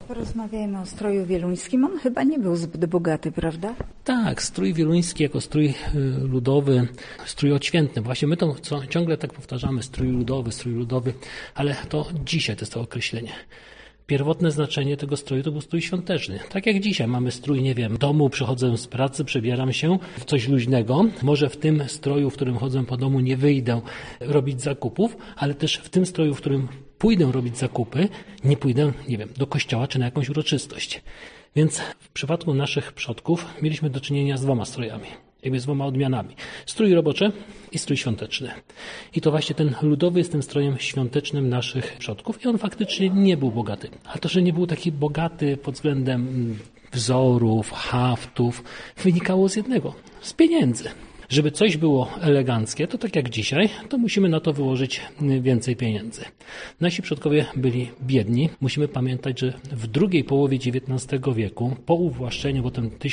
Porozmawiajmy o stroju wieluńskim. On chyba nie był zbyt bogaty, prawda? Tak, strój wieluński jako strój ludowy, strój odświętny. Właśnie my to ciągle tak powtarzamy, strój ludowy, ale to dzisiaj to jest to określenie. Pierwotne znaczenie tego stroju to był strój świąteczny. Tak jak dzisiaj mamy strój, nie wiem, w domu, przychodzę z pracy, przebieram się w coś luźnego. Może w tym stroju, w którym chodzę po domu, nie wyjdę robić zakupów, ale też w tym stroju, w którym pójdę robić zakupy, nie pójdę, nie wiem, do kościoła czy na jakąś uroczystość. Więc w przypadku naszych przodków mieliśmy do czynienia z dwoma strojami. Jakby z dwoma odmianami. Strój roboczy i strój świąteczny. I to właśnie ten ludowy jest tym strojem świątecznym naszych przodków i on faktycznie nie był bogaty. A to, że nie był taki bogaty pod względem wzorów, haftów, wynikało z jednego, z pieniędzy. Żeby coś było eleganckie, to tak jak dzisiaj, to musimy na to wyłożyć więcej pieniędzy. Nasi przodkowie byli biedni. Musimy pamiętać, że w drugiej połowie XIX wieku, po uwłaszczeniu, potem w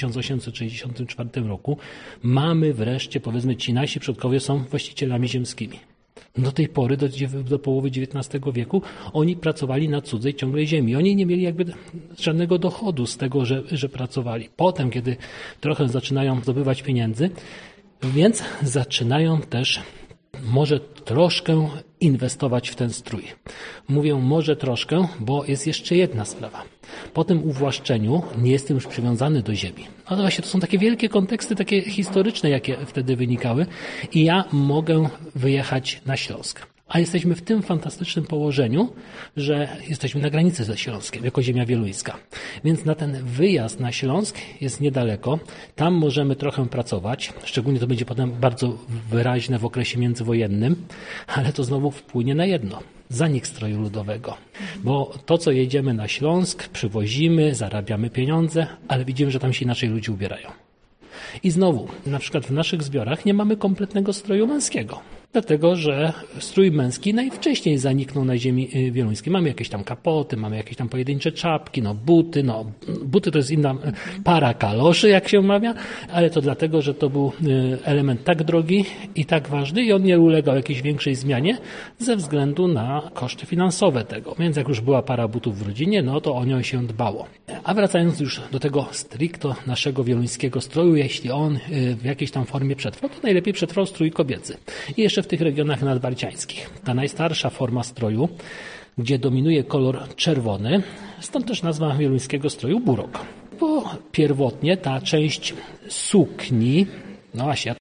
1864 roku, mamy wreszcie, powiedzmy, ci nasi przodkowie są właścicielami ziemskimi. Do tej pory, do połowy XIX wieku, oni pracowali na cudzej ciągłej ziemi. Oni nie mieli jakby żadnego dochodu z tego, że pracowali. Potem, kiedy trochę zaczynają zdobywać pieniędzy, więc zaczynają też może troszkę inwestować w ten strój. Mówię może troszkę, bo jest jeszcze jedna sprawa. Po tym uwłaszczeniu nie jestem już przywiązany do ziemi. No to właśnie to są takie wielkie konteksty, takie historyczne, jakie wtedy wynikały i ja mogę wyjechać na Śląsk. A jesteśmy w tym fantastycznym położeniu, że jesteśmy na granicy ze Śląskiem, jako ziemia wieluńska. Więc na ten wyjazd na Śląsk jest niedaleko. Tam możemy trochę pracować, szczególnie to będzie potem bardzo wyraźne w okresie międzywojennym, ale to znowu wpłynie na jedno. Zanik stroju ludowego. Bo to, co jedziemy na Śląsk, przywozimy, zarabiamy pieniądze, ale widzimy, że tam się inaczej ludzie ubierają. I znowu, na przykład w naszych zbiorach nie mamy kompletnego stroju męskiego. Dlatego, że strój męski najwcześniej zaniknął na ziemi wieluńskiej. Mamy jakieś tam kapoty, mamy jakieś tam pojedyncze czapki, buty to jest inna para kaloszy, jak się mawia, ale to dlatego, że to był element tak drogi i tak ważny i on nie ulegał jakiejś większej zmianie ze względu na koszty finansowe tego. Więc jak już była para butów w rodzinie, no to o nią się dbało. A wracając już do tego stricto naszego wieluńskiego stroju, jeśli on w jakiejś tam formie przetrwał, to najlepiej przetrwał strój kobiecy. I jeszcze w tych regionach nadbarciańskich. Ta najstarsza forma stroju, gdzie dominuje kolor czerwony, stąd też nazwa wieluńskiego stroju burok. Bo pierwotnie ta część sukni, no właśnie,